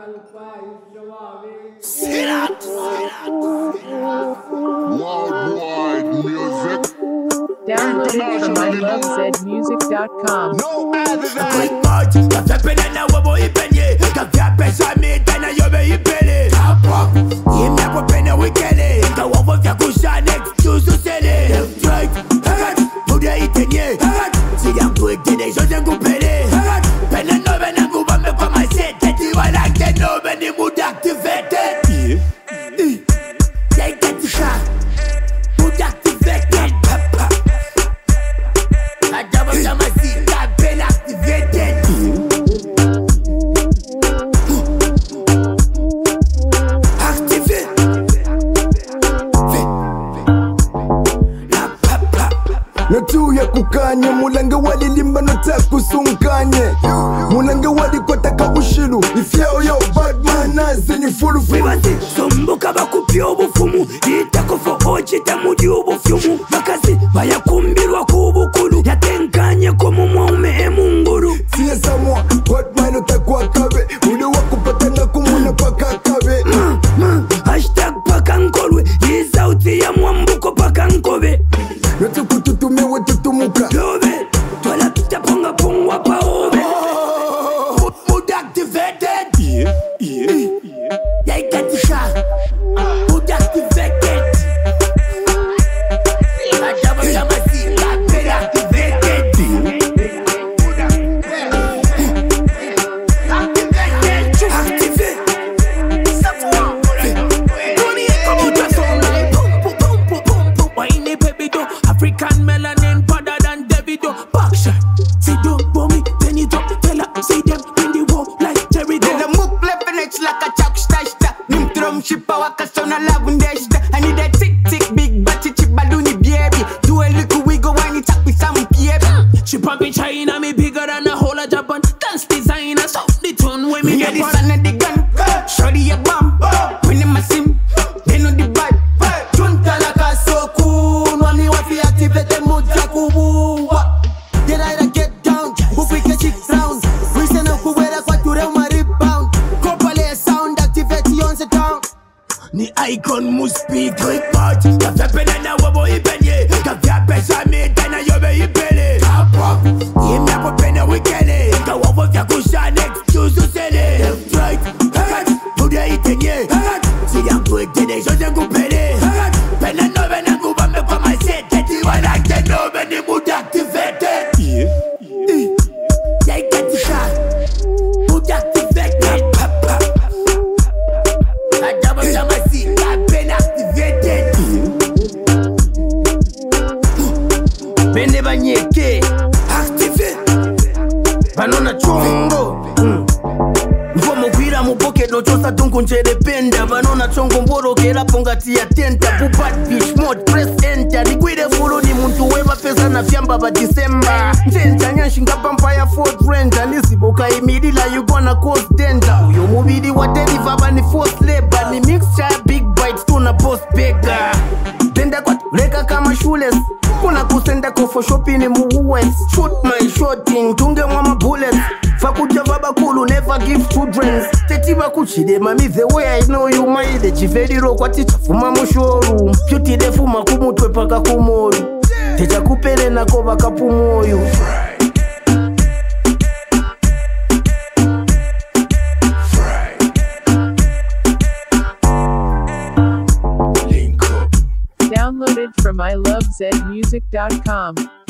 Sirat. Worldwide music. Download it from ilovezmusic.com. No other than Quick march, café penana wabo ipenye. Café pesa mitana yobe ipele. Tapwa, yemna kwa pena wikele. Inga wavo vya kushanek, yuzu sele. Left right, muda itenye. Siya kuitine, shote kupele. Pena nobe na ngubame kwa masete. Tiwa like nobe ni muda activated. They get the shot. Muda activated. I double down my seat, got been activated. Activate. Natuya kukanye mulanga walilimba notakusunkanye mulanga walikwataka ushilu ifyao yo Batman nazini fulu Wibasi, sombuka bakupya obufumu itakofo ochita mudi obufyumu bakazi bayakumbirwa kubukulu yatenkanye ko mumwaume emunguru siya samwa Batman otakwa kabe ule wakupatanga kumuna paka kabe Hashtag paka nkolwe yizauti ya mwambuko paka nkobe Natukututume wetutumuka Lobe, tola pita ponga pongwa pa obe Mood activated. Yeah, you got the shot. Mood activated. I double down my seat, got been activated. Activate. Whiny baby do African melanin better than Davido. Backshot, see don't bomb me, then it up. Tell her, see them in the wall like Jerry do. The move left and it's like a chalk stashta. Nim drum shipper waka sona lavundeshta. I need a tick big batty chip balloony baby. Do a little wiggle when it's up with some baby. She pop in China, me bigger than the whole of Japan. Dance designer, so the tone when me Yeah, get the son of the gun. Shorty a bomb. When him a sim, they know the vibe. Junta la so cool. Wani wafi activate the mood ya kubuwa. Get out and get down. Who quick a chick round. Listen up who wear a quature my rebound. Kopale sound activate on the town. ni icon must speak quick march. Café penana wabo ipenye. Café pesa mitana yobe ipele. Tapwa, yemna kwa pena wikele. Inga wavo vya kushanek, yuzu sele. Left right, muda itenye. Siya kuitine, shote kupele. Pena nobe na ngubame kwa masete. Tiwa like nobe ni mood activated. Yeah, you got the shot. Mood activated. I double down my seat, got been activated. Bene banyeke activate. Banona chongo. Mfomo kwira mu pocket no chosa tungu nchere penda. Banona chongo mboro kera pongati ya tenta. Pupat fish mode press enter. Nikwide fulu ni muntu weba pesa na fiamba ba December. Njenja nyanshinga pampaya Fort Ranger. Nisiboka imidila you gonna cause danger. Uyo mubidi wa deliver bani force labor. Ni mixture big bites tuna post beggar. Tenda kwa reka kama shoeless. Kuna kusenda ko for shopping mu US. Shoot my shooting tunge mama bullets. Fakuja baba kulu never give children. Tetiba kuchide mami the way I know you made. Chivediro kwa ticha fuma mushoru. Beauty defuma kumutwe paka kumoru. Techa kupele na koba kapumoyu. Download it from ilovezmusic.com.